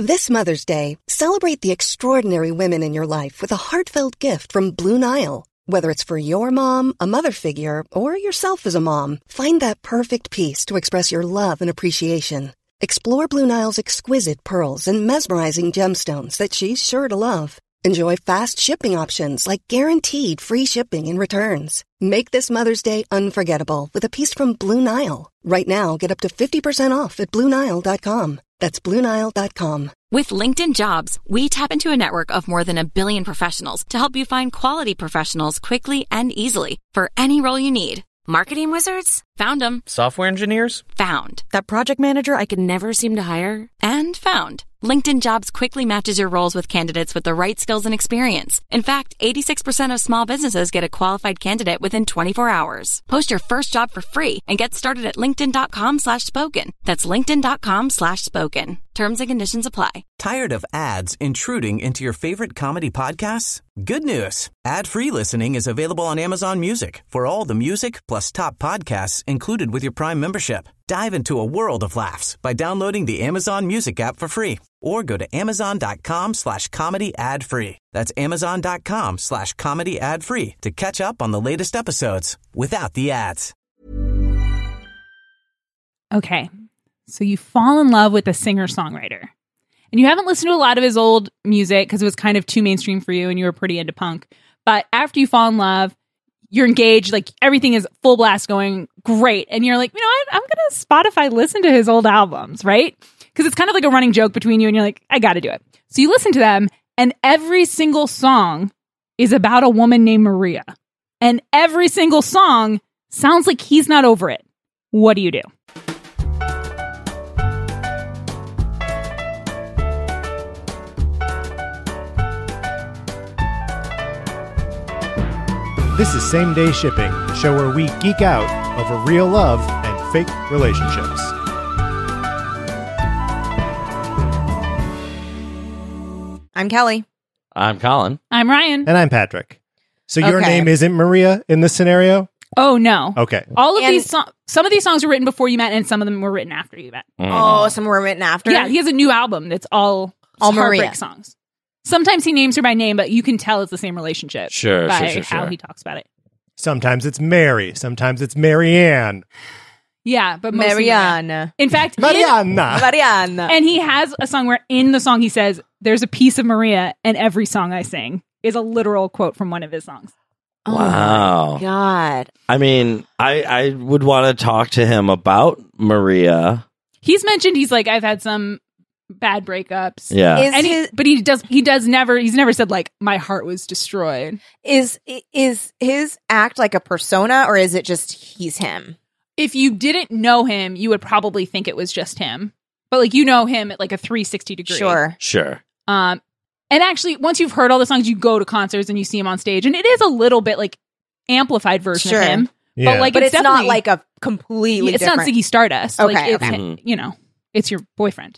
This Mother's Day, celebrate the extraordinary women in your life with a heartfelt gift from Blue Nile. Whether it's for your mom, a mother figure, or yourself as a mom, find that perfect piece to express your love and appreciation. Explore Blue Nile's exquisite pearls and mesmerizing gemstones that she's sure to love. Enjoy fast shipping options like guaranteed free shipping and returns. Make this Mother's Day unforgettable with a piece from Blue Nile. Right now, get up to 50% off at BlueNile.com. That's BlueNile.com. With LinkedIn Jobs, we tap into a network of more than 1 billion professionals to help you find quality professionals quickly and easily for any role you need. Marketing wizards? Found them. Software engineers? Found. That project manager I could never seem to hire? And found. LinkedIn Jobs quickly matches your roles with candidates with the right skills and experience. In fact, 86% of small businesses get a qualified candidate within 24 hours. Post your first job for free and get started at linkedin.com/spoken. That's linkedin.com/spoken. Terms and conditions apply. Tired of ads intruding into your favorite comedy podcasts? Good news. Ad-free listening is available on Amazon Music for all the music plus top podcasts included with your Prime membership. Dive into a world of laughs by downloading the Amazon Music app for free or go to amazon.com/comedy ad-free. That's amazon.com/comedy ad-free to catch up on the latest episodes without the ads. Okay, so you fall in love with a singer-songwriter. And you haven't listened to a lot of his old music because it was kind of too mainstream for you and you were pretty into punk. But after you fall in love, you're engaged, like everything is full blast going great. And you're like, you know what? I'm going to Spotify listen to his old albums, right? Because it's kind of like a running joke between you and you're like, I got to do it. So you listen to them and every single song is about a woman named Maria. And every single song sounds like he's not over it. What do you do? This is Same Day Shipping, the show where we geek out over real love and fake relationships. I'm Kelly. I'm Colin. I'm Ryan. And I'm Patrick. So your Okay. name isn't Maria in this scenario? Oh, no. Okay. All of And- these some of these songs were written before you met and some of them were written after you met. Oh, some were written after? Yeah, he has a new album that's all heartbreak Maria. songs. Sometimes he names her by name, but you can tell it's the same relationship Sure, by sure. how he talks about it. Sometimes it's Mary. Sometimes it's Marianne. Yeah, but mostly Maria. Mariana. In fact, Mariana. Mariana. and he has a song where in the song he says, "There's a piece of Maria in every song I sing," is a literal quote from one of his songs. Oh Wow. my God. I mean, I would want to talk to him about Maria. He's mentioned he's like, I've had some bad breakups. Yeah. And he's never said like my heart was destroyed. Is his act like a persona or is it just he's him? If you didn't know him, you would probably think it was just him. But like you know him at like a 360 degree. Sure. And actually, once you've heard all the songs, you go to concerts and you see him on stage, and it is a little bit like amplified version of him. Yeah. But like, But it's not definitely- like a completely it's not different. Ziggy Stardust. Okay, Like it's, okay. you know, it's your boyfriend.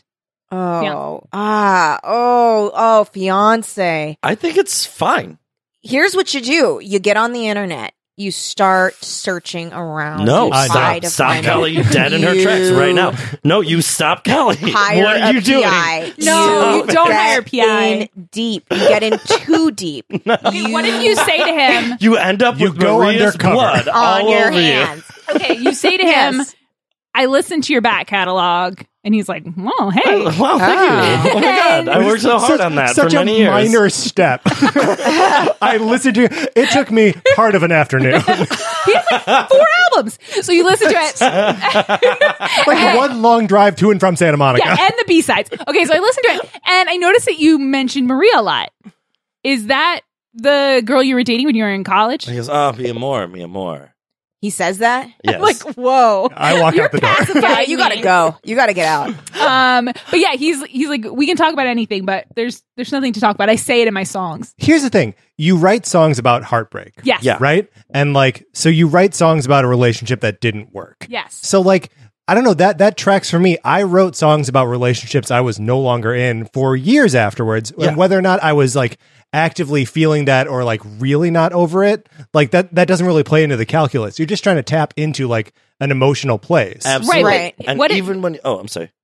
Fiance. I think it's fine. Here's what you do. You get on the internet. You start searching around. No, You try to stop find Kelly. it. You're dead in her tracks right now. No, you stop Kelly. Hire What are you a doing? PI. No, you don't get hire PI. in deep. You get in too deep. Okay, what if you say to him, You end up You with go Maria's undercover. blood on all your over hands? okay, you say to him, Yes. I listened to your back catalog, and he's like, well, you. hey. Wow, thank you. Oh my God. I worked so hard on that for Such many a years. minor step. I listened to it. Took me part of an afternoon. He has like 4 albums. So you listen to it. Like one long drive to and from Santa Monica. Yeah, and the B-sides. Okay, so I listened to it, and I noticed that you mentioned Maria a lot. Is that the girl you were dating when you were in college? He goes, oh, mi amor. He says that? Yes. I'm like, whoa. I walk out the door. Yeah, you gotta go. You gotta get out. But yeah, he's like, we can talk about anything, but there's nothing to talk about. I say it in my songs. Here's the thing. You write songs about heartbreak. Yes. Yeah. Right? And like, so you write songs about a relationship that didn't work. Yes. So like, I don't know, that tracks for me. I wrote songs about relationships I was no longer in for years afterwards. Yeah. And whether or not I was like actively feeling that or like really not over it, like that doesn't really play into the calculus. You're just trying to tap into like an emotional place. Absolutely. Right. And What if- even when, I'm sorry.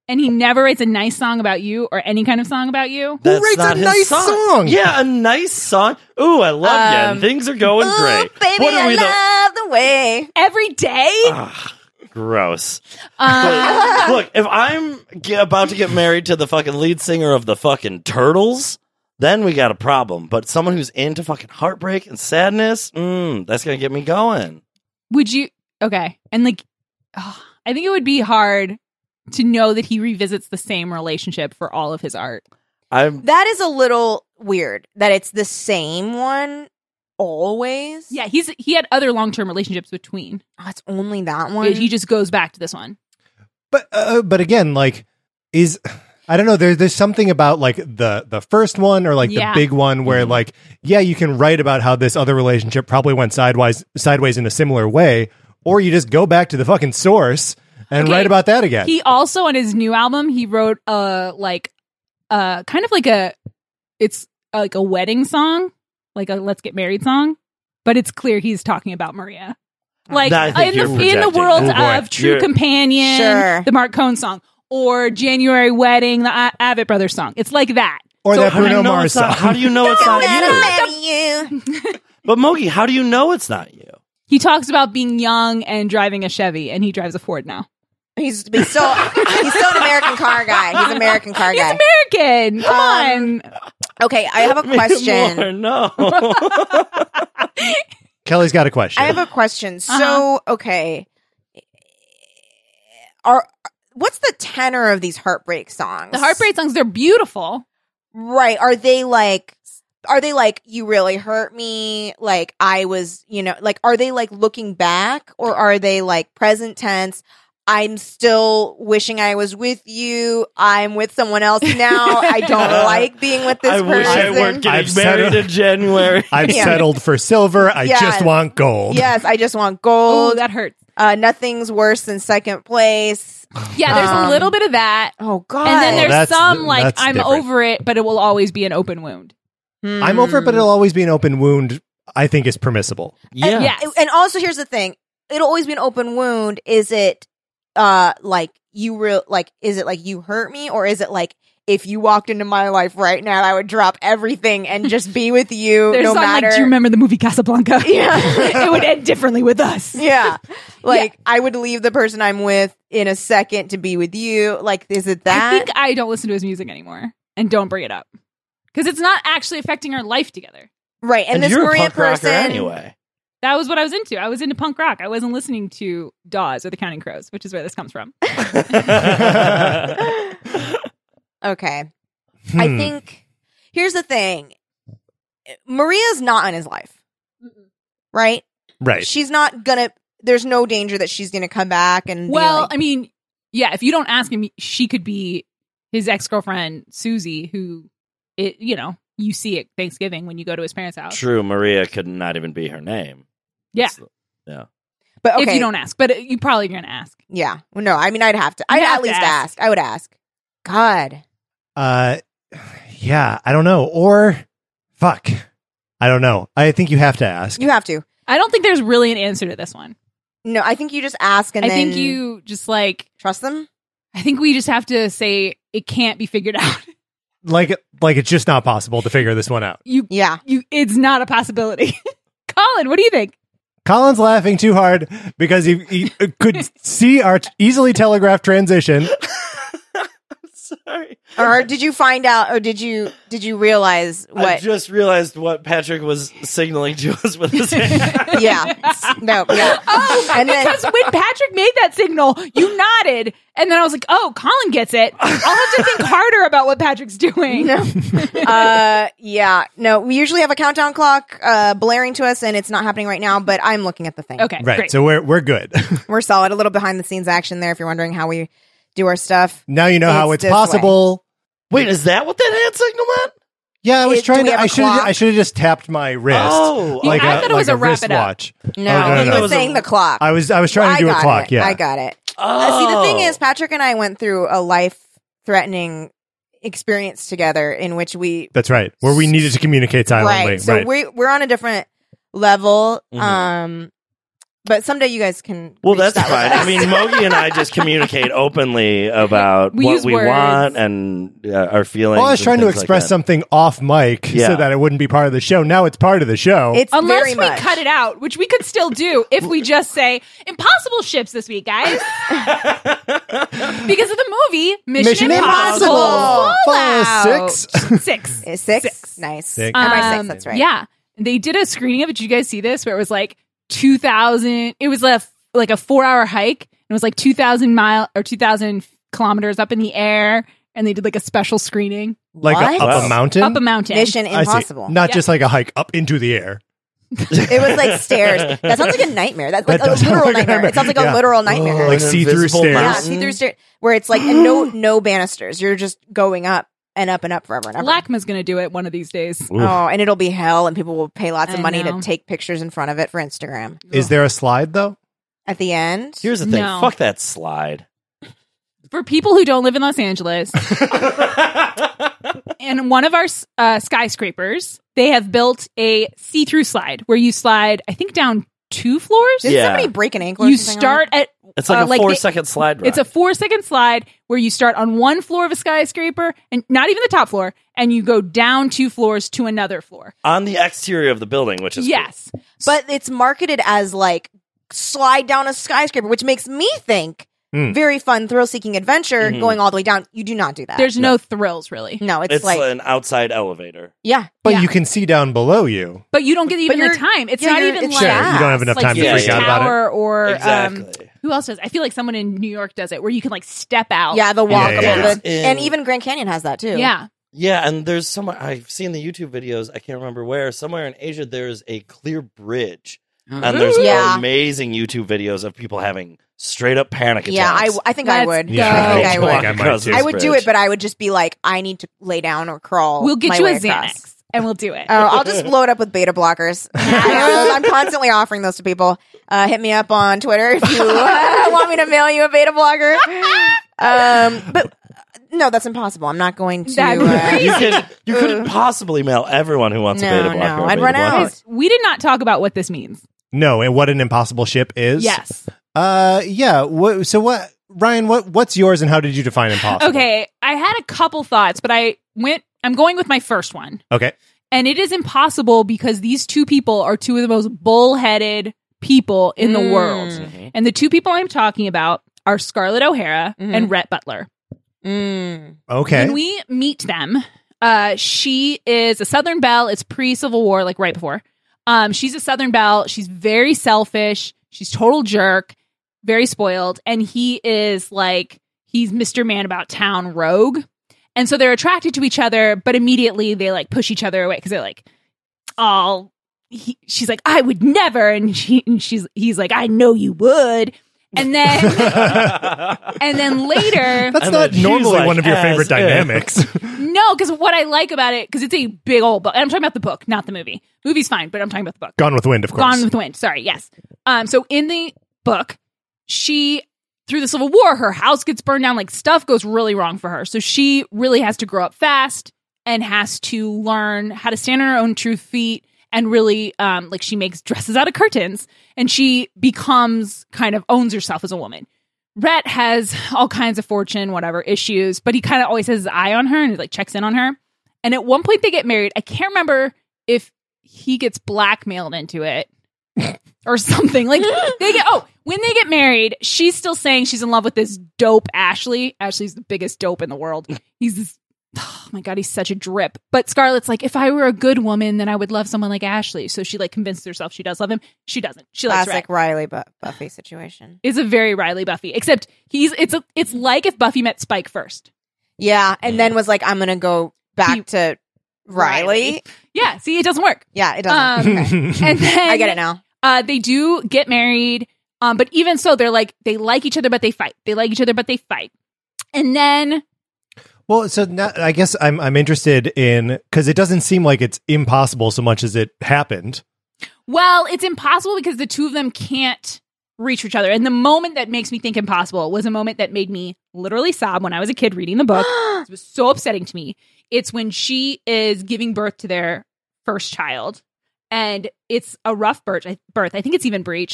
and he never writes a nice song about you or any kind of song about you. That's writes not a his nice song? Yeah, a nice song. Ooh, I love you. And things are going Ooh, great. baby, What are we I love the way. Every day? Gross. But, look, if I'm about to get married to the fucking lead singer of the fucking Turtles, then we got a problem. But someone who's into fucking heartbreak and sadness, that's going to get me going. Would you? Okay. And like, I think it would be hard to know that he revisits the same relationship for all of his art. That is a little weird that it's the same one always. Yeah, he had other long-term relationships between. Oh, it's only that one. He just goes back to this one. But again, like, I don't know. There's something about like the first one or like the big one where like, yeah, you can write about how this other relationship probably went sideways in a similar way, or you just go back to the fucking source and write about that again. He also on his new album he wrote kind of like it's like a wedding song, like a let's get married song, but it's clear he's talking about Maria. Like in the world of True Companion, Sure. the Mark Cohn song. Or January Wedding, the Avett Brothers song. It's like that. Or that Bruno Mars song. How do you know it's not you? But Mogi, how do you know it's not you? He talks about being young and driving a Chevy, and he drives a Ford now. He's still an American car guy. He's an American car guy. He's American. Come on. Okay, I have a question. No. Kelly's got a question. I have a question. So, okay. What's the tenor of these heartbreak songs? The heartbreak songs, they're beautiful. Right. Are they like, you really hurt me? Like, I was, like, are they like looking back or are they like present tense? I'm still wishing I was with you. I'm with someone else now. I don't like being with this person. I wish I weren't getting married in January. I've settled for silver. I just want gold. Yes, I just want gold. Oh, that hurts. Nothing's worse than second place. Yeah, there's a little bit of that. Oh, God. And then there's some like, I'm different. over it, but it will always be an open wound. I'm over it, but it'll always be an open wound, I think is permissible. Yeah. And also, here's the thing. It'll always be an open wound. Is it like is it like you hurt me, or is it like if you walked into my life right now, I would drop everything and just be with you no matter. Like, do you remember the movie Casablanca? Yeah. It would end differently with us. Yeah. Like, I would leave the person I'm with in a second to be with you. Like, is it that? I think I don't listen to his music anymore and don't bring it up because it's not actually affecting our life together. Right. And this you're Maria a punk rocker person. anyway. That was what I was into. I was into punk rock. I wasn't listening to Dawes or the Counting Crows, which is where this comes from. Okay. I think, here's the thing. Maria's not in his life. Right? Right. She's not gonna, there's no danger that she's gonna come back and be Well, like, I mean, yeah, if you don't ask him, she could be his ex-girlfriend, Susie, who, you see at Thanksgiving when you go to his parents' house. True, Maria could not even be her name. Yeah. Yeah. but okay. If you don't ask. But you probably going to ask. Yeah. Well, no, I mean, I'd have to. I'd have at to least ask. ask. I would ask. God. Yeah, I don't know. Or, fuck. I don't know. I think you have to ask. You have to. I don't think there's really an answer to this one. No, I think you just ask and I then think you just like, trust them. I think we just have to say it can't be figured out. Like it's just not possible to figure this one out. It's not a possibility. Colin, what do you think? Colin's laughing too hard because he could see our easily telegraphed transition. Sorry. Or did you find out, or did you realize what? I just realized what Patrick was signaling to us with his hand. Yeah. No. Yeah. Oh, And then- because when Patrick made that signal, you nodded, and then I was like, "Oh, Colin gets it." I'll have to think harder about what Patrick's doing. No. Yeah. No, we usually have a countdown clock blaring to us, and it's not happening right now. But I'm looking at the thing. Okay, Right. great. So we're good. We're solid. A little behind the scenes action there. If you're wondering how we do our stuff. Now you know how it's this possible. Wait, is that what that hand signal meant? Yeah, I was Do trying we to. have a clock? I should have just tapped my wrist. Oh, like I thought it was a wrap it up. wristwatch. No, Oh, he no. was saying the clock. I was trying to do a got clock. it. Yeah, I got it. Oh. See, the thing is, Patrick and I went through a life-threatening experience together in which we that's right. Where we needed to communicate silently. right. So we're on a different level. Mhm. But someday you guys can. Well, reach that's that fine. with us. I mean, Mogi and I just communicate openly about We what use we words. want and our feelings. Well, I was and trying to things like express that. something off mic Yeah. so that it wouldn't be part of the show. Now it's part of the show. It's Unless very we much. cut it out, which we could still do if we just say impossible ships this week, guys. Because of the movie Mission Impossible. Fallout. 6. Six. Is six? Nice. Six. MI6, that's right. Yeah. They did a screening of it. Did you guys see this? Where it was like 2,000. It was like a 4-hour hike. It was like 2,000 kilometers up in the air. And they did like a special screening. Like What? up a mountain? Up a mountain. Mission I see. Impossible. Not Yeah. just like a hike up into the air. It was like stairs. That sounds like a nightmare. That's like That a does sound literal like a nightmare. nightmare. It sounds like Yeah. a literal nightmare. Like an see-through invisible stairs. Yeah, mountain. see through stairs where it's like and no banisters. You're just going up and up and up forever and ever. LACMA's going to do it one of these days. Oh, and it'll be hell, and people will pay lots of I money know. to take pictures in front of it for Instagram. Is there a slide though? At the end, Here's the thing. No. Fuck that slide. For people who don't live in Los Angeles, in one of our skyscrapers, they have built a see-through slide where you slide, I think, down 2 floors. did Yeah. somebody break an ankle? Or You something start at It's like a like 4-second slide ride. It's a 4-second slide where you start on one floor of a skyscraper and not even the top floor, and you go down 2 floors to another floor. on the exterior of the building, which is Yes. but it's marketed as like slide down a skyscraper, which makes me think very fun, thrill-seeking adventure going all the way down. You do not do that. There's no thrills, really. no, It's like an outside elevator. yeah. But Yeah. you can see down below you. But you don't get even the you're- time. It's yeah, not you're- even it's like... Sure, you don't have enough like time to Yeah, freak yeah. out about it. Tower or Exactly. who else does? I feel like someone in New York does it, where you can like step out. Yeah, the walkable. Yeah, yeah, yeah. And even Grand Canyon has that too. Yeah. Yeah, and there's somewhere I've seen the YouTube videos. I can't remember where. Somewhere in Asia, there's a clear bridge, and there's Yeah. amazing YouTube videos of people having straight up panic attacks. Yeah, I think I Let's would. go. Yeah, I think I feel would. like I might Across too. this I would do bridge. it, but I would just be like, I need to lay down or crawl. We'll get my you way a across. Xanax and we'll do it. I'll just blow it up with beta blockers. I'm constantly offering those to people. Hit me up on Twitter if you want me to mail you a beta blocker. But no, that's impossible. I'm not going to. That'd be crazy. you couldn't possibly mail everyone who wants a No, beta blocker. no, a I'd beta run blocker. out. Guys, we did not talk about what this means. No, and what an impossible ship is. Yes. Yeah. So what, Ryan? What's yours, and how did you define impossible? Okay. I had a couple thoughts, but I'm going with my first one. Okay. And it is impossible because these two people are two of the most bullheaded people in the world. And the two people I'm talking about are Scarlett O'Hara and Rhett Butler. Mm. Okay. When we meet them, she is a Southern Belle. It's pre-Civil War, like right before. She's a Southern Belle. She's very selfish. She's total jerk, very spoiled. And he is like, he's Mr. Man About Town rogue. And so they're attracted to each other, but immediately they like push each other away because they're like, oh, she's like, I would never. And he's like, I know you would. And then, and then later, That's And not then she's normally like, one of your as favorite if. dynamics. no, because what I like about it, because it's a big old book. And I'm talking about the book, not the movie. Movie's fine, but I'm talking about the book. Gone with the Wind, of course. Gone with the Wind. Sorry, yes. So in the book, she, through the Civil War, her house gets burned down. Like stuff goes really wrong for her. So she really has to grow up fast and has to learn how to stand on her own 2 feet. And really, like she makes dresses out of curtains, and she becomes kind of owns herself as a woman. Rhett has all kinds of fortune, whatever issues, but he kind of always has his eye on her and like checks in on her. And at one point they get married. I can't remember if he gets blackmailed into it or something. Like when they get married, she's still saying she's in love with this dope Ashley. Ashley's the biggest dope in the world. He's this, oh my God, he's such a drip. But Scarlett's like, if I were a good woman, then I would love someone like Ashley. So she like convinced herself she does love him. She doesn't. She likes Classic Rhett. Riley Buffy situation. It's a very Riley Buffy, except it's like if Buffy met Spike first. Yeah, and then was like, I'm gonna go back to Riley. Yeah, see, it doesn't work. Yeah, it doesn't. Okay. And then I get it now. They do get married, but even so, they're like they like each other, but they fight. They like each other, but they fight. And then Well, so now I guess I'm interested in, because it doesn't seem like it's impossible so much as it happened. well, it's impossible because the two of them can't reach each other. And the moment that makes me think impossible was a moment that made me literally sob when I was a kid reading the book. It was so upsetting to me. It's when she is giving birth to their first child, and it's a rough birth. I think it's even breech.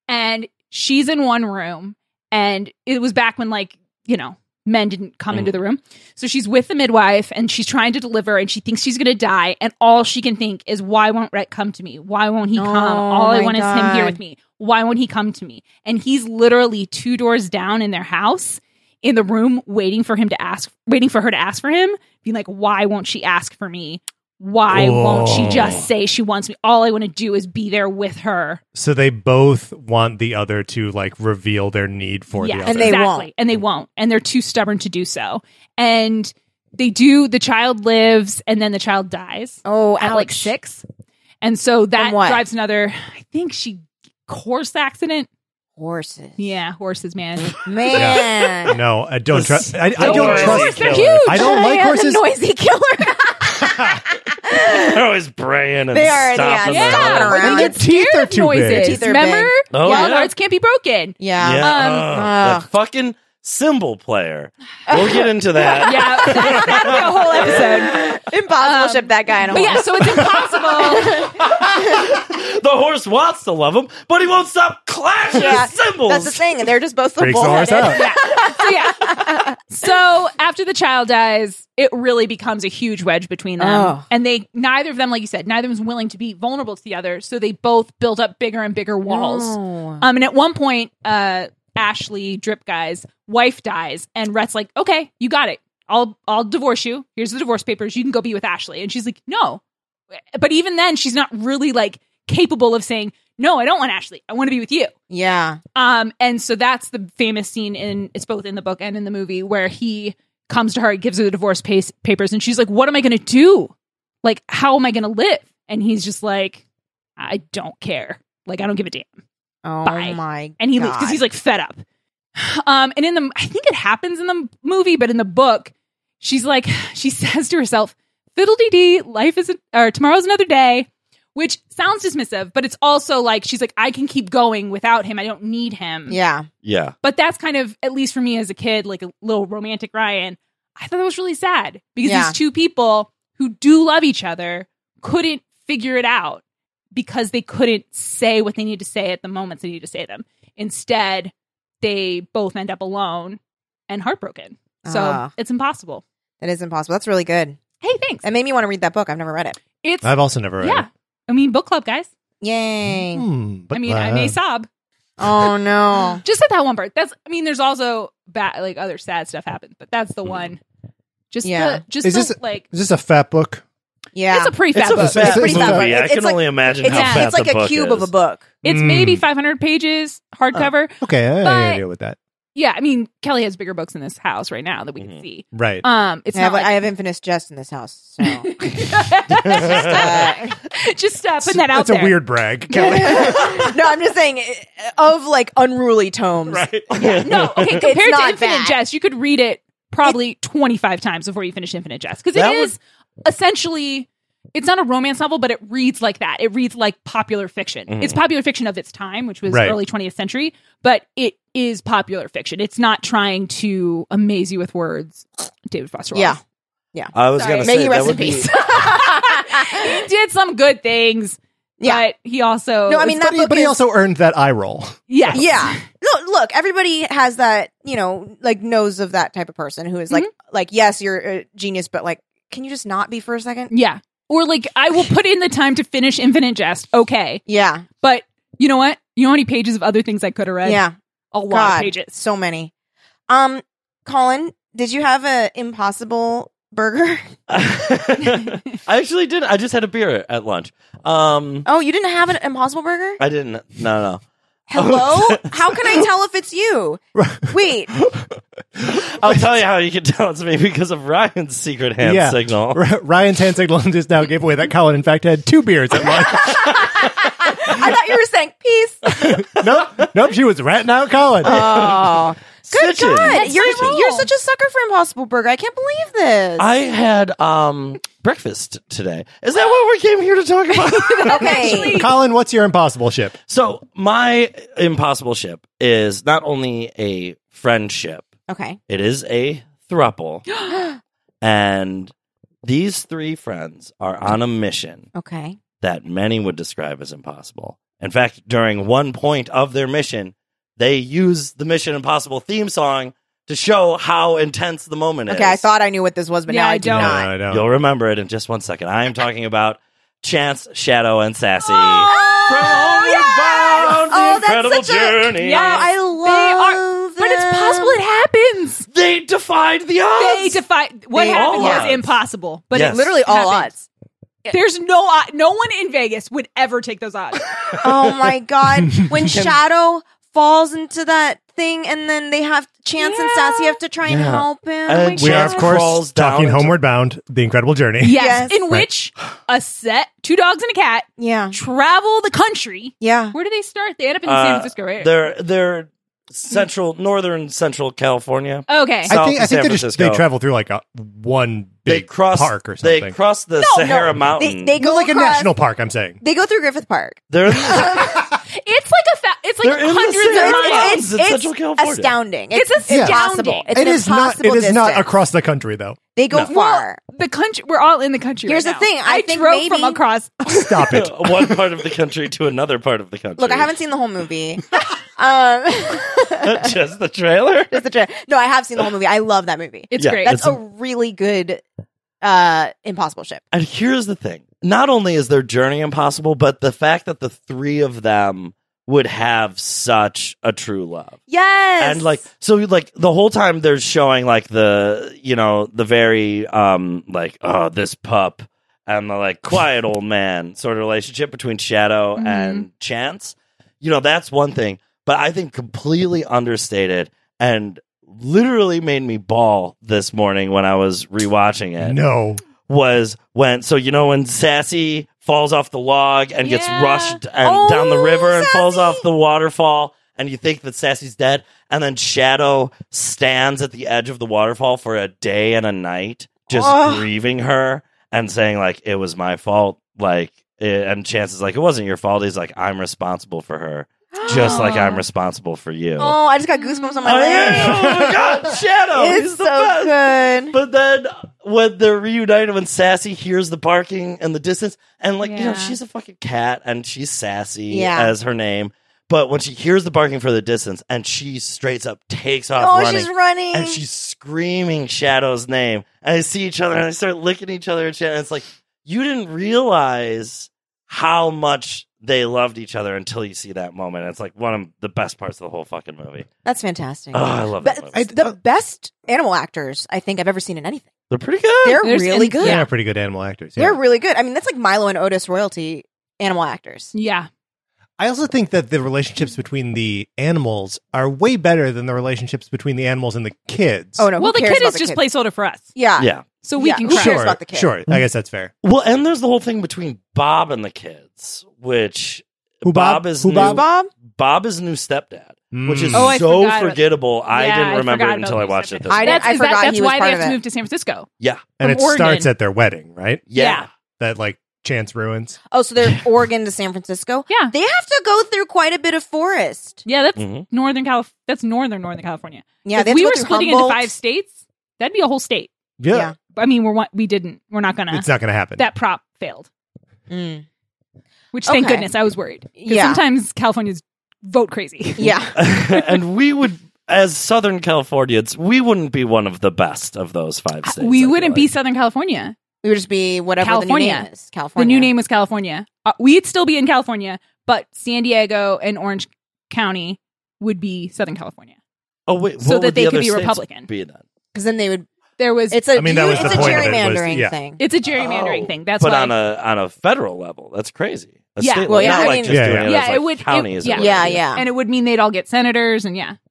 And she's in one room, and it was back when, like, you know, men didn't come into the room. So she's with the midwife, and she's trying to deliver, and she thinks she's going to die. And all she can think is, why won't Rhett come to me? Why won't he come? All I want is him here with me. Why won't he come to me? And he's literally 2 doors down in their house, in the room, waiting for her to ask for him, being like, why won't she ask for me? Why won't she just say she wants me? All I want to do is be there with her. So they both want the other to like reveal their need for the other. And they won't. And they won't. And they're too stubborn to do so. And they do. The child lives, and then the child dies. Oh, at like 6. And so that what? drives another, I think horse accident. Horses. Yeah, horses, man. Man. Yeah. No, I don't trust. I don't Horses trust. are huge. I don't like horses. Noisy killer. They're always braying and They are, stomping yeah. their Stomping head. around. And Their get teeth scared are of too big. noises. Teeth are Remember? big. Oh, Wild yeah. hearts can't be broken. Yeah. Yeah. That fucking cymbal player. We'll get into that. Yeah, that'll be a whole episode. Impossible ship that guy in a But horse. yeah, so it's impossible. The horse wants to love him, but he won't stop clashing his cymbals. That's the thing. And they're just both so Freaks the horse bullheaded. out. So after the child dies, it really becomes a huge wedge between them. Oh. And neither of them, like you said, neither of them is willing to be vulnerable to the other. So they both build up bigger and bigger walls. No. And at one point, Ashley, Drip Guy's wife dies, and Rhett's like, okay, you got it. I'll divorce you. Here's the divorce papers. You can go be with Ashley. And she's like, no. But even then, she's not really like capable of saying, no, I don't want Ashley. I want to be with you. Yeah. And so that's the famous scene it's both in the book and in the movie, where he comes to her, gives her the divorce papers, and she's like, what am I going to do? Like, how am I going to live? And he's just like, I don't care. Like, I don't give a damn. Oh Bye. my And he God. leaves because he's like fed up. And I think it happens in the movie, but in the book, she says to herself, fiddle-dee-dee, tomorrow's another day, which sounds dismissive, but it's also like, she's like, I can keep going without him. I don't need him. Yeah. Yeah. But that's kind of, at least for me as a kid, like a little romantic Ryan, I thought that was really sad because these two people who do love each other couldn't figure it out because they couldn't say what they need to say at the moments they need to say them. Instead, they both end up alone and heartbroken. So it's impossible. That is impossible. That's really good. Hey, thanks. That made me want to read that book. I've never read it. I've also never read Yeah. it. I mean, book club, guys. Yay. But I mean, I may sob. Oh, no. Just at that one part. There's also like other sad stuff happens, but that's the one. Just Yeah. Is this a fat book? Yeah. It's a pretty fat book. It's a pretty fat book. movie. I It's can like- only imagine It's, how fat it's like the a book cube is. of a book. It's maybe 500 pages hardcover. Okay, I But- can deal with that. Yeah, I mean, Kelly has bigger books in this house right now that we can see. Right. It's I not have, like, I have Infinite Jest in this house. So. just putting that out That's there. a weird brag, Kelly. No, I'm just saying of like unruly tomes. Right. No, okay, compared to not Infinite bad. Jest, you could read it probably 25 times before you finish Infinite Jest. Because That it is essentially, it's not a romance novel, but it reads like that. It reads like popular fiction. It's popular fiction of its time, which was Right. early 20th century, but it is popular fiction. It's not trying to amaze you with words. David Foster Wallace. Yeah. I was Sorry. going to May say he that rest in would be peace. He did some good things, Yeah. but he also... No, I mean, that book But he is- also earned that eye roll. yes. Yeah. Look, everybody has that, like knows of that type of person who is like, yes, you're a genius, but like, can you just not be for a second? Yeah. Or like, I will put in the time to finish Infinite Jest. Okay. Yeah. But you know what? You know how many pages of other things I could have read? Yeah. A lot God, of pages. So many. Colin, did you have a Impossible Burger? I actually didn't. I just had a beer at lunch. Oh, you didn't have an Impossible Burger? I didn't. No. Hello? How can I tell if it's you? Wait. I'll tell you how you can tell it's me because of Ryan's secret hand Yeah. signal. Ryan's hand signal just now gave away that Colin, in fact, had 2 beers at lunch. I thought you were saying peace. Nope, she was ratting out Colin. Oh. Good Stitching. God. You're roll. such a sucker for Impossible Burger. I can't believe this. I had breakfast today. Is that what we came here to talk about? Okay. Colin, what's your impossible ship? So my impossible ship is not only a friendship, Okay. it is a throuple. And these 3 friends are on a mission Okay. that many would describe as impossible. In fact, during one point of their mission, they use the Mission Impossible theme song to show how intense the moment is. Okay, I thought I knew what this was, but now I do don't. not. No, I don't. You'll remember it in just 1 second. I am talking about Chance, Shadow, and Sassy. Oh, The that's Incredible such a- Journey. Yes. I love But it's possible it happens. They defied the odds. They defy what They happened all was odds. impossible. But Yes. it literally all happened. odds. There's no one in Vegas would ever take those odds. Oh my god! When Shadow falls into that thing, and then they have Chance and Sassy have to try and Yeah. help him. And We are, of Chance course, crawls down talking into- Homeward Bound, The Incredible Journey. Yes, Yes. in which a set, 2 dogs and a cat, Yeah, travel the country. yeah. Where do they start? They end up in San Francisco, right? They're northern central California. Okay. South I think of San they Francisco. travel through like one They big cross park or something. They cross the Sahara Mountain. They go like a across- national park, I'm saying. They go through Griffith Park. They're It's like it's like They're in the hundreds of Sahara miles. Mountains. It's Central California. astounding. It's impossible. astounding. It's It an is not. impossible It is not distance. across the country, though. They go No. far. The country, we're all in the country. Here's right the now. thing, I think drove maybe- from across. Stop it. one part of the country to another part of the country. Look, I haven't seen the whole movie. just the trailer. Just the no, I have seen the whole movie. I love that movie. It's Yeah, great. That's it's a really good impossible ship. And here's the thing: not only is their journey impossible, but the fact that the three of them would have such a true love. Yes. And the whole time they're showing the very this pup and the quiet old man sort of relationship between Shadow and Chance. That's one thing, but I think completely understated and literally made me bawl this morning when I was rewatching it. No. Was when Sassy falls off the log and gets Yeah. rushed and down the river and falls off the waterfall, and you think that Sassy's dead, and then Shadow stands at the edge of the waterfall for a day and a night, just grieving her and saying it was my fault, and Chance is it wasn't your fault. He's I'm responsible for her, just like I'm responsible for you. Oh, I just got goosebumps on my Oh, leg. yeah. Oh my God, Shadow! It's He's the so best. good. But then when they're reunited, when Sassy hears the barking in the distance, and Yeah. she's a fucking cat, and she's Sassy Yeah. as her name. But when she hears the barking for the distance, and she straight up takes off Oh, running, she's running. and she's screaming Shadow's name, and they see each other, and they start licking each other, and it's you didn't realize how much they loved each other until you see that moment. It's one of the best parts of the whole fucking movie. That's fantastic. Oh, I love that But movie. the best animal actors I think I've ever seen in anything. They're pretty good. They're There's- really and- good. They are pretty good animal actors. Yeah. They're really good. I mean, that's like Milo and Otis royalty animal actors. Yeah. I also think that the relationships between the animals are way better than the relationships between the animals and the kids. Oh no! Well, who the cares kid about is just kid? placeholder for us. Yeah, Yeah. So we Yeah, can who cry. cares Sure, about the kid? sure. I guess that's fair. Well, and there's the whole thing between Bob and the kids, which Who Bob? is Who new. Bob? Bob is new stepdad, which is Oh, I so forgot about- forgettable. I Yeah, didn't remember forgot it until about I the watched it stepdad. this I week. didn't- That's forgot that's he was why part they have of to it. move to San Francisco. Yeah. And it From Oregon. starts at their wedding, right? Yeah. That Chance ruins. Oh, so they're Oregon to San Francisco. Yeah. They have to go through quite a bit of forest. Yeah, that's Mhm. Northern California. Yeah, If they have we to go were through splitting Humboldt. into 5 states, that'd be a whole state. Yeah. Yeah. I mean, we're not gonna. It's not going to happen. That prop failed. Mm. Which, thank Okay. goodness, I was worried. 'Cause Yeah. sometimes Californians vote crazy. Yeah, And we would, as Southern Californians, we wouldn't be one of the best of those 5 states. We I feel wouldn't be like. Southern California. we would just be whatever California. the new name is. California. The new name was California. We'd still be in California, but San Diego and Orange County would be Southern California. Oh, wait. so what that would they the could other be states Republican. Be then? because then they would. There was It's a. I mean, that was it's the a point of it was- gerrymandering yeah. thing. it's a gerrymandering thing. That's but why. on a federal level, that's crazy. A Yeah. state Well, level, yeah, not I like mean- just Yeah, doing yeah. it Yeah, as it would- counties. yeah. or Yeah, whatever. yeah. and it would mean they'd all get senators, and yeah.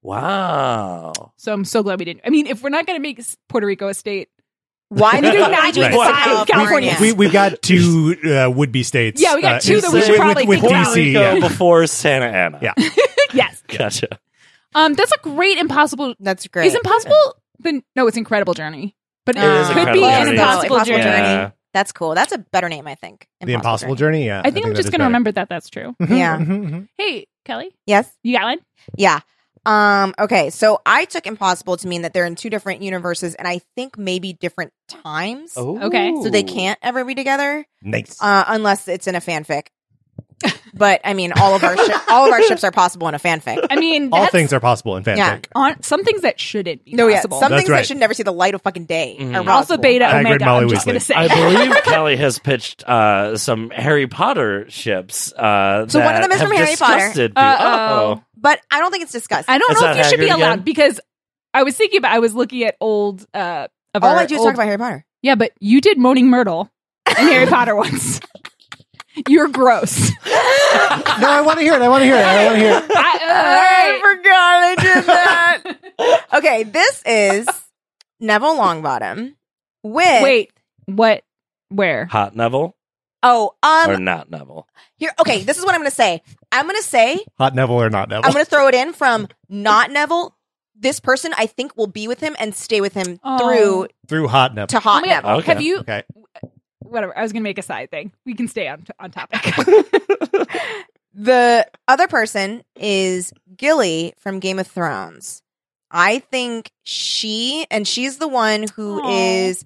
Wow. So I'm so glad we didn't. I mean, if we're not going to make Puerto Rico a state, Why We the do fuck not would you need pick five California. We've got 2 would-be states. Yeah, we got 2 that we should with- probably with think about. Puerto DC. Rico Yeah. before Santa Ana. Yeah. yes. Gotcha. That's a great impossible. That's great. Is impossible? No, it's Incredible Journey. But It is could Incredible be an Journey. impossible Impossible journey. Journey. Yeah. That's cool. That's a better name, I think. The Impossible Journey. Yeah, I think I'm that just is going to better. remember that that's true. Yeah. Mhm. Hey, Kelly, Yes. you got one? Yeah. Okay. So I took impossible to mean that they're in 2 different universes, and I think maybe different times. Okay. So they can't ever be together, Nice. unless it's in a fanfic. but I mean, all of our ships are possible in a fanfic. I mean, All things are possible in fanfic. Yeah. some things that shouldn't be No, yeah, possible. some That's things right. that should never see the light of fucking day are Alpha, possible. beta, Hagrid, omega. Molly I'm just Weasley. going to say. I believe Kelly has pitched some Harry Potter ships. So one of them is from Harry Potter. Oh, But I don't think it's discussed. I don't Is know that if you should be Hagrid allowed again? because I was thinking about. I was looking at old. All All I do is talk about Harry Potter. Yeah, but you did Moaning Myrtle in Harry Potter once. You're gross. No, I want to hear it. I forgot I did that. Okay, this is Neville Longbottom with Wait, what? Where? Hot Neville or not Neville? here. Okay, this is what I'm going to say. I'm going to say Hot Neville or not Neville? I'm going to throw it in from not Neville. This person I think will be with him and stay with him Oh. Through Hot Neville. to hot Neville. Okay. Have you? Okay. Whatever. I was going to make a side thing. We can stay on topic. The other person is Gilly from Game of Thrones. I think she's the one who Aw. is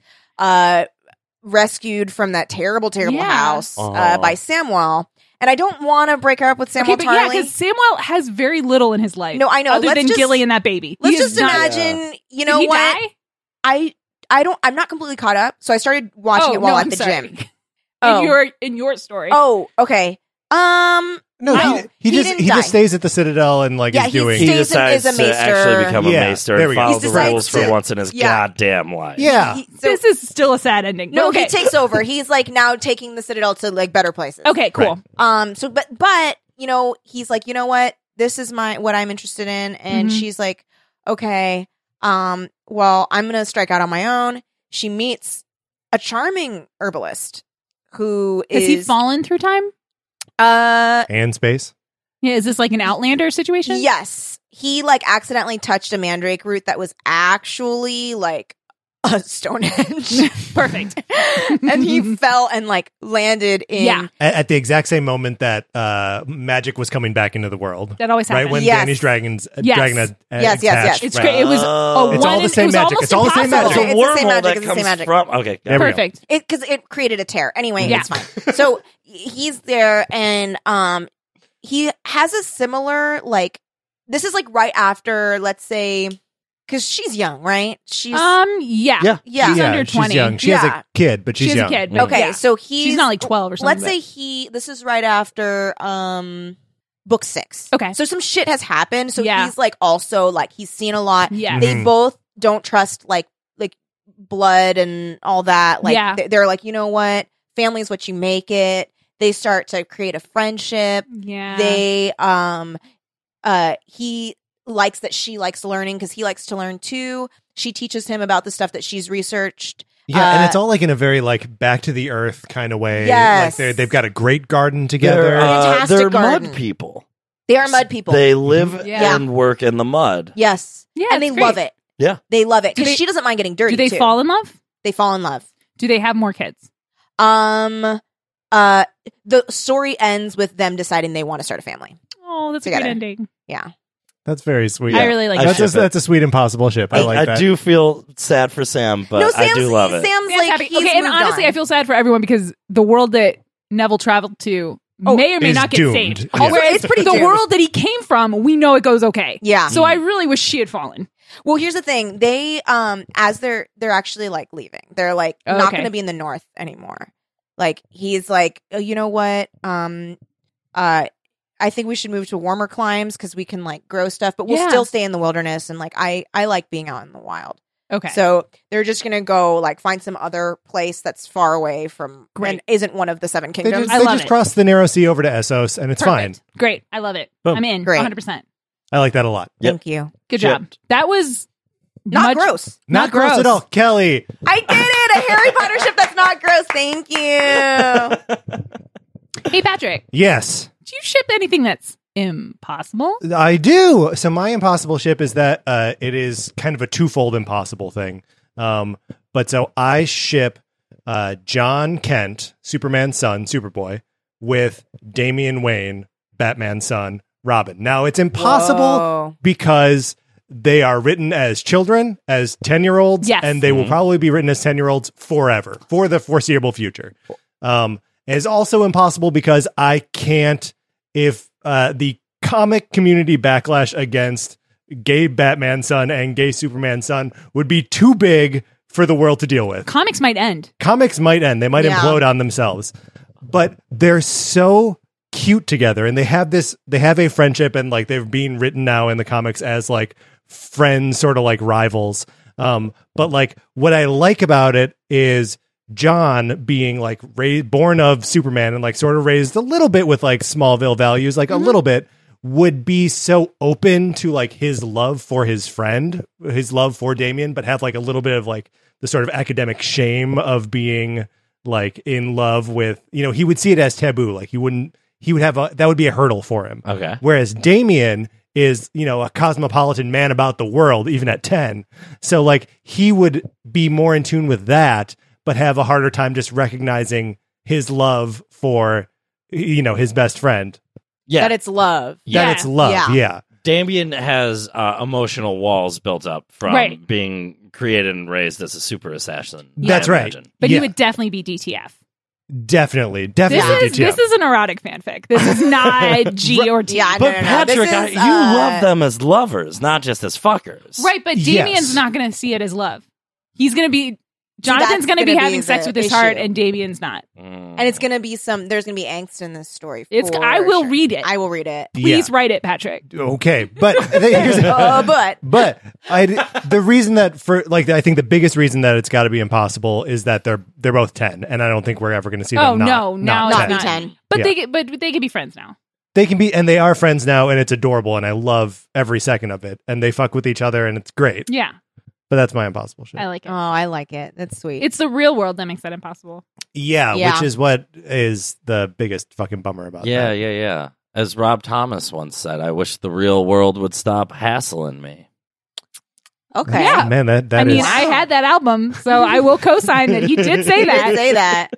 rescued from that terrible Yeah. house Aw. by Samwell. And I don't want to break her up with Samwell Okay, but yeah, Tarly. because Samuel has very little in his life. No, I know. Other Let's than just- Gilly and that baby. Let's He is just not- imagine, you Did know he what? die? I'm not completely caught up, so I started watching it while no, at I'm the sorry. gym. In your story. Oh, okay. No, he didn't die. just stays at the Citadel and like Yeah, is he doing. He stays and is decides a to maester. actually become a Yeah, maester there and we go. follow He the decides rules for to- once in his Yeah. goddamn life. Yeah. This is still a sad ending. No, okay. he takes over. He's like now taking the Citadel to like better places. Okay, cool. Right. So, but you know, he's like, you know what? This is what I'm interested in, and Mhm. she's like, okay, well, I'm gonna strike out on my own. She meets a charming herbalist who Has he fallen through time? And space. Yeah, is this like an Outlander situation? Yes, he like accidentally touched a mandrake root that was actually like a Stonehenge. Perfect. And he fell and like landed in. Yeah. At the exact same moment that magic was coming back into the world. That always happens. Right when Yes. Danny's Dragons Yes. dragon had Yes. attached, It's right? great. It was It's one all the same it was magic. almost It's all the same impossible. magic. It's a It's the same wormhole magic, that it's the same comes magic. from. Okay, There we go. Perfect. Because it created a tear. Anyway, Yeah. it's fine. So he's there, and he has a similar like. This is like right after, let's say, because she's young, right? She's Yeah. Yeah. Yeah. She's Yeah, under 20. she's young. She has Yeah. a kid, but she's She has young. a kid. okay. Yeah. So he's She's not like 12 or something. Let's say this is right after book 6. Okay. So some shit has happened. So Yeah. he's like also like he's seen a lot. Yeah. They Mhm. both don't trust like blood and all that. Like Yeah. they're like, you know what? Family is what you make it. They start to create a friendship. Yeah. They he likes that she likes learning because he likes to learn too. She teaches him about the stuff that she's researched. Yeah, and it's all like in a very like back to the earth kind of way. Yes. Like they've got a great garden together. They're, Fantastic they're garden. mud people. They are mud people. They live Yeah. and work in the mud. yes. Yeah, And they it's love great. it. Yeah. They love it Do because they- she doesn't mind getting dirty. Do they too. fall in love? They fall in love. Do they have more kids? The story ends with them deciding they want to start a family. Oh, that's a Together. great ending. Yeah. That's very sweet. I really like that's that. that's a sweet impossible ship. I like I that. do feel sad for Sam, but No, I do love it. Sam's Sam's like happy. he's Okay, and moved honestly, on. I feel sad for everyone because the world that Neville traveled to may or may is not get doomed. saved. Yeah. Whereas It's pretty the doomed. world that he came from, we know it goes okay. Yeah. So I really wish she had fallen. Well, here's the thing. They as they're actually like leaving. They're like Oh, not okay. going to be in the north anymore. Like he's like, oh, you know what? I think we should move to warmer climes because we can like grow stuff, but we'll Yeah. still stay in the wilderness. And like I like being out in the wild. Okay. So they're just gonna go like find some other place that's far away from Great. and isn't one of the 7 They kingdoms. just, I they love just it. cross the narrow sea over to Essos, and it's Perfect. fine. Great. I love it. Boom. I'm in. Great. 100%. I like that a lot. Yep. Thank you. Good Shit. job. That was Not much- gross. Not gross at all, Kelly. I did it. A Harry Potter ship that's not gross. Thank you. Hey, Patrick, Yes, do you ship anything that's impossible? I do. So my impossible ship is that it is kind of a twofold impossible thing. But so I ship John Kent, Superman's son, Superboy, with Damian Wayne, Batman's son, Robin. Now it's impossible Whoa. because they are written as children, as 10-year-olds, Yes. and they will probably be written as 10-year-olds forever, for the foreseeable future. It's also impossible because I can't if the comic community backlash against gay Batman son and gay Superman son would be too big for the world to deal with. Comics might end. They might implode on themselves, but they're so cute together, and they have a friendship, and like they're being written now in the comics as like friends, sort of like rivals. But like what I like about it is John being like born of Superman and like sort of raised a little bit with like Smallville values, like a little bit, would be so open to like his love for his friend, his love for Damian, but have like a little bit of like the sort of academic shame of being like in love with, he would see it as taboo. Like he would have that would be a hurdle for him. Okay. Whereas Damian is, a cosmopolitan man about the world, even at 10. So like he would be more in tune with that, but have a harder time just recognizing his love for, his best friend. Yeah. That it's love. That it's love. Yeah. Damian has emotional walls built up from being created and raised as a super assassin. That's right. But he would definitely be DTF. Definitely this DTF. Is an erotic fanfic. This is not G or T. Yeah, but Patrick, you love them as lovers, not just as fuckers. Right, but Damian's not going to see it as love. He's going to be... Jonathan's going to be having sex with his heart, and Damian's not. And it's going to be there's going to be angst in this story. I will read it. I will read it. Please write it, Patrick. Okay, but the reason that I think the biggest reason that it's got to be impossible is that they're both 10, and I don't think we're ever going to see them. Not 10. But they can be friends now. They can be, and they are friends now, and it's adorable, and I love every second of it, and they fuck with each other, and it's great. Yeah. But that's my impossible shit. I like it. Oh, I like it. That's sweet. It's the real world that makes that impossible. Yeah, which is what is the biggest fucking bummer about that. Yeah. As Rob Thomas once said, I wish the real world would stop hassling me. Okay. Yeah. Man, that I mean, is... I had that album, so I will co-sign that he did say that. He did say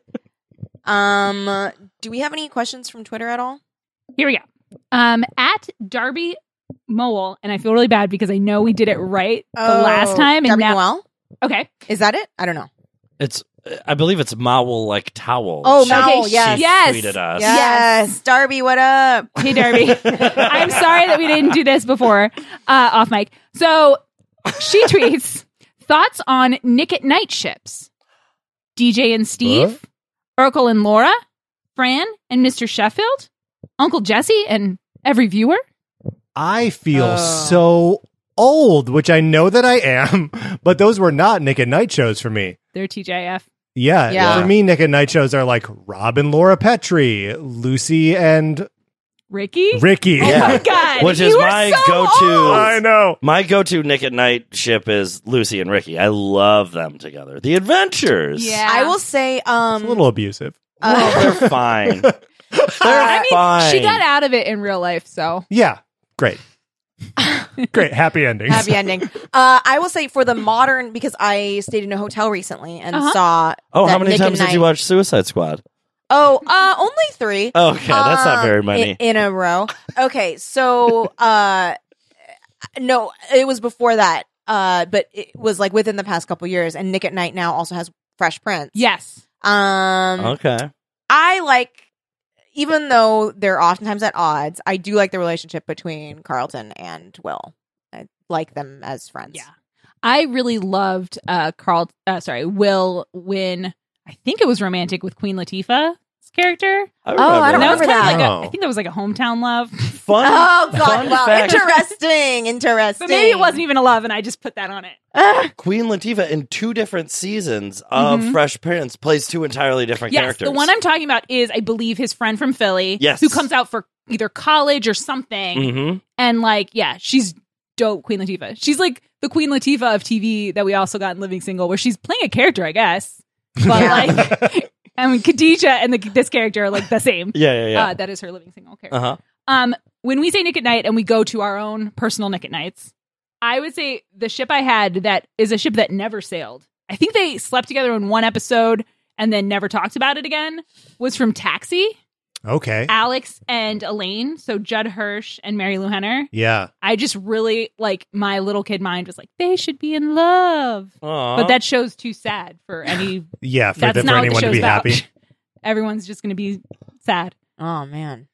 that. Do we have any questions from Twitter at all? Here we go. At Darby Mowell, and I feel really bad because I know we did it right the last time. And Darby now, Mowell? Okay. Is that it? I don't know. I believe it's Mowell like towel. Oh, Mowell, yes. She tweeted us. Yes. Darby, what up? Hey, Darby. I'm sorry that we didn't do this before off mic. So she tweets, thoughts on Nick at Night ships. DJ and Steve, Urkel and Laura, Fran and Mr. Sheffield, Uncle Jesse and every viewer. I feel so old, which I know that I am, but those were not Nick at Night shows for me. They're TJF. Yeah. For me, Nick at Night shows are like Rob and Laura Petrie, Lucy and Ricky. Yeah. Oh my God. Which is my go-to. Old. I know. My go-to Nick at Night ship is Lucy and Ricky. I love them together. The Adventures. Yeah. I will say, It's a little abusive. They're fine. They're fine. She got out of it in real life, so. Yeah. Great. Great. Happy endings. happy ending. I will say for the modern, because I stayed in a hotel recently and saw. Oh, how that many Nick times at did you Night- watch Suicide Squad? Oh, only 3. Okay, that's not very many. In a row. Okay, so no, it was before that. But it was like within the past couple years, and Nick at Night now also has Fresh Prince. Yes. Okay. I like, even though they're oftentimes at odds, I do like the relationship between Carlton and Will. I like them as friends. Yeah. I really loved Will when I think it was romantic with Queen Latifah's character. I don't remember that. I think that was like a hometown love. Fun. Oh God! Fun Wow, fact. interesting. But maybe it wasn't even a love, and I just put that on it. Queen Latifah in 2 different seasons of Fresh Prince plays 2 entirely different characters. The one I'm talking about is, I believe, his friend from Philly, Yes. who comes out for either college or something, and she's dope. Queen Latifah. She's like the Queen Latifah of TV that we also got in Living Single, where she's playing a character, I guess, but I mean, Khadijah and this character are like the same. Yeah. That is her Living Single character. When we say Nick at Night and we go to our own personal Nick at Nights, I would say the ship I had that is a ship that never sailed. I think they slept together in 1 episode and then never talked about it again, was from Taxi. Okay. Alex and Elaine, so Judd Hirsch and Mary Lou Henner. Yeah. I just really, my little kid mind was like, they should be in love. Aww. But that show's too sad for any... Yeah, for that's not what the anyone to show's be about. happy. Everyone's just going to be sad. Oh man.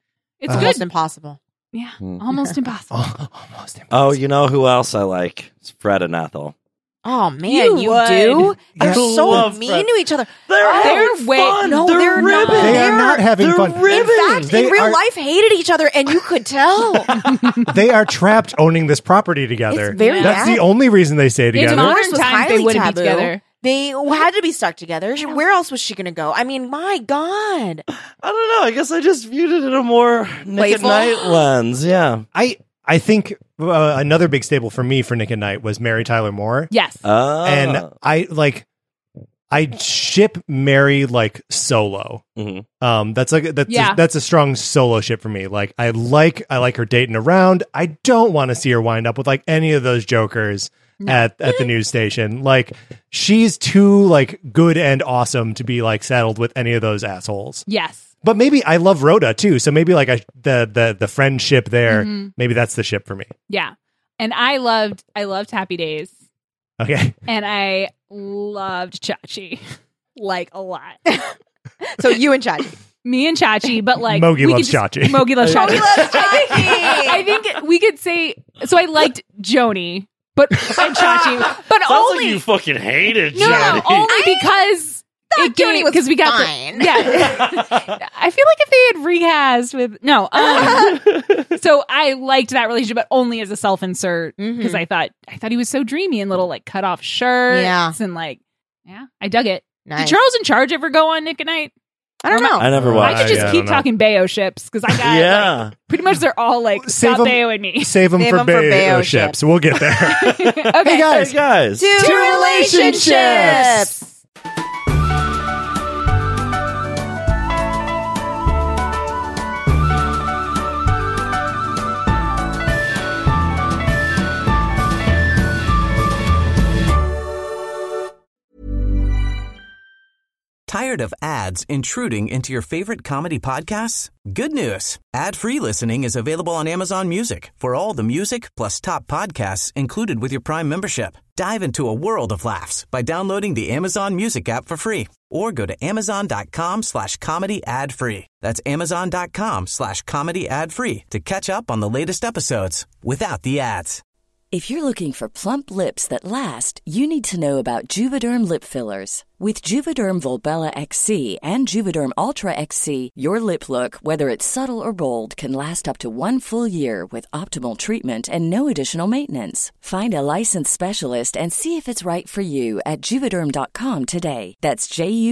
It's almost good. impossible. Yeah, almost impossible. Almost impossible. Oh, you know who else I like? It's Fred and Ethel. Oh man, you would. do? They're I so love mean Fred. to each other. They're having way- fun. no, they're they're not. ribbing. They are not having They're fun. ribbing. In fact, They in real are- life, hated each other, and you could tell. They are trapped owning this property together. It's very That's bad. the only reason they stay In together. modern Divorce was times, highly they wouldn't taboo. be together. They had to be stuck together. Where else was she going to go? I mean, my God. I don't know. I guess I just viewed it in a more Nick at Playful? Night lens. Yeah. I think another big staple for me for Nick at Night was Mary Tyler Moore. Yes. And I ship Mary like solo. That's a strong solo ship for me. Like I like her dating around. I don't want to see her wind up with like any of those jokers at the news station. Like she's too like good and awesome to be like saddled with any of those assholes. Yes. But maybe I love Rhoda too. So maybe like the friendship there. Maybe that's the ship for me. Yeah. And I loved Happy Days. Okay. And I loved Chachi. Like a lot. So you and Chachi. Me and Chachi, but like Mogi we loves could just- Chachi. Mogi loves Chachi. Mogi loves Chachi. I think we could say so. I liked Joni, but and Chachi, but Sounds only like you fucking hated no, Johnny. only because it Joni was because we got fine. yeah. I feel like if they had recast with so I liked that relationship, but only as a self insert because I thought he was so dreamy and little like cut off shirts and like I dug it. Nice. Did Charles in Charge ever go on Nick at Night? I don't know. I never I watched. could just I keep don't know. talking Bayo ships because I got like, pretty much they're all like Save Scott 'em- Baio and me. Save them Save for 'em for Bayo Bayo ships. ships. We'll get there. Okay, Hey guys. Hey guys. Two relationships. Tired of ads intruding into your favorite comedy podcasts? Good news. Ad-free listening is available on Amazon Music for all the music plus top podcasts included with your Prime membership. Dive into a world of laughs by downloading the Amazon Music app for free or go to amazon.com/comedy ad-free. That's amazon.com/comedy ad-free to catch up on the latest episodes without the ads. If you're looking for plump lips that last, you need to know about Juvederm lip fillers. With Juvederm Volbella XC and Juvederm Ultra XC, your lip look, whether it's subtle or bold, can last up to 1 full year with optimal treatment and no additional maintenance. Find a licensed specialist and see if it's right for you at Juvederm.com today. That's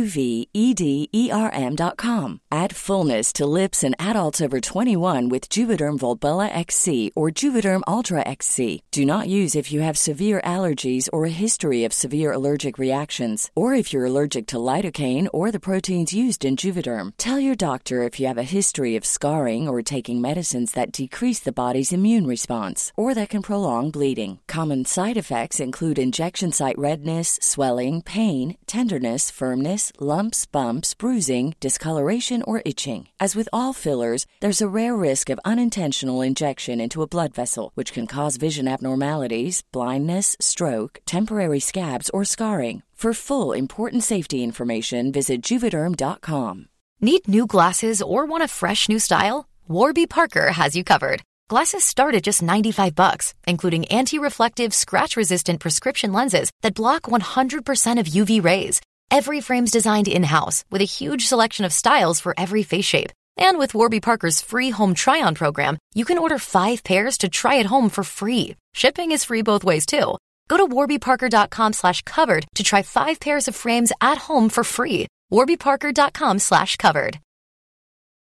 JUVEDERM.com. Add fullness to lips in adults over 21 with Juvederm Volbella XC or Juvederm Ultra XC. Do not use if you have severe allergies or a history of severe allergic reactions, or if you're allergic to lidocaine or the proteins used in Juvederm. Tell your doctor if you have a history of scarring or taking medicines that decrease the body's immune response or that can prolong bleeding. Common side effects include injection site redness, swelling, pain, tenderness, firmness, lumps, bumps, bruising, discoloration, or itching. As with all fillers, there's a rare risk of unintentional injection into a blood vessel, which can cause vision abnormalities, blindness, stroke, temporary scabs, or scarring. For full important safety information, visit Juvederm.com. Need new glasses or want a fresh new style? Warby Parker has you covered. Glasses start at just $95, including anti-reflective, scratch-resistant prescription lenses that block 100% of UV rays. Every frame's designed in-house with a huge selection of styles for every face shape. And with Warby Parker's free home try-on program, you can order 5 pairs to try at home for free. Shipping is free both ways, too. Go to warbyparker.com/covered to try 5 pairs of frames at home for free. warbyparker.com/covered.